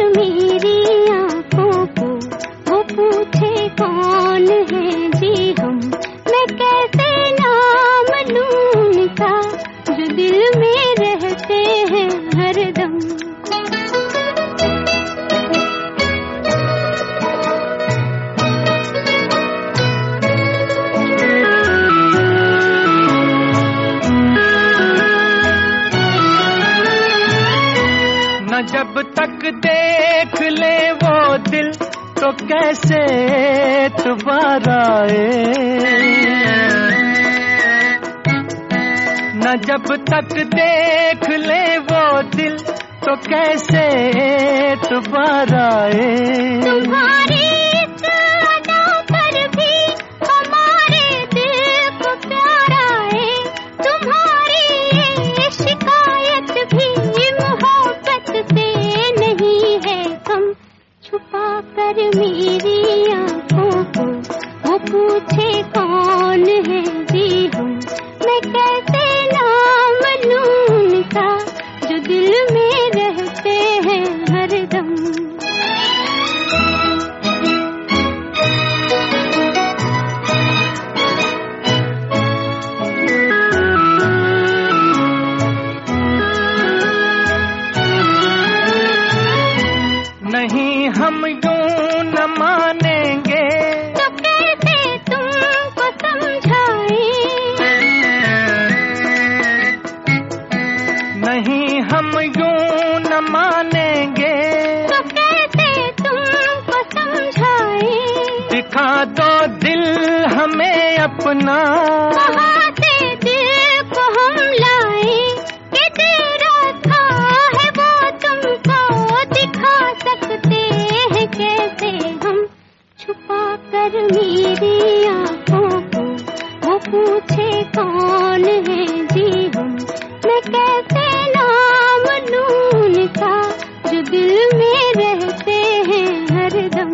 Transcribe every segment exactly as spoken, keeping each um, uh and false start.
मेरी आंखों को वो पूछे कौन है जी हम, मैं कैसे नाम लूं उनका जो दिल में रहते हैं हरदम। न जब तक देख ले वो दिल तो कैसे दोबारा आए, न जब तक देख ले वो दिल तो कैसे दोबारा आए। तुम्हारी इस अदा पर भी हमारे दिल को प्यार आए, तुम्हारी ये शिकायत भी मोहब्बत से नहीं है कम। छुपा कर मेरी आंखों को वो पूछे कौन है जी हम, मैं कैसे नाम लूं उनका जो दिल में रहते हैं हरदम। नहीं हम यूं न मानेंगे तो कैसे तुमको समझाएं, नहीं हम यूं न मानेंगे तो कैसे तुमको समझाएं। दिखा दो दिल हमें अपना, कहाँ से दिल को हम लाएं कि तेरा था है वो तुमको दिखा सकते हैं कैसे हम। छुपा कर मेरी आंखों को वो पूछे कौन है जी हम, मैं कैसे नाम लूं उनका जो दिल में रहते हैं हरदम।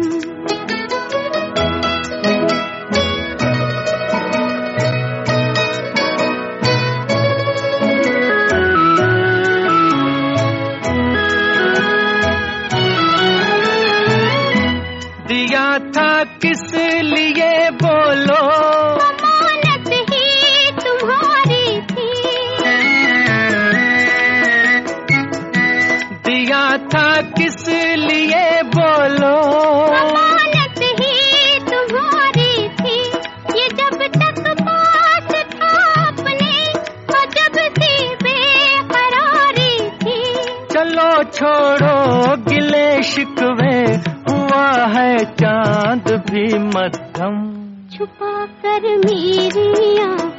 दिया था किस लिए बोलो, अमानत ही तुम्हारी थी, दिया था किस लिए बोलो, अमानत ही तुम्हारी थी। ये जब तक पास था अपने और जब सी बेकरारी थी। चलो छोड़ो गिले शिकवे, हुआ है चांद भी मध्यम। छुपा कर मेरी आंखों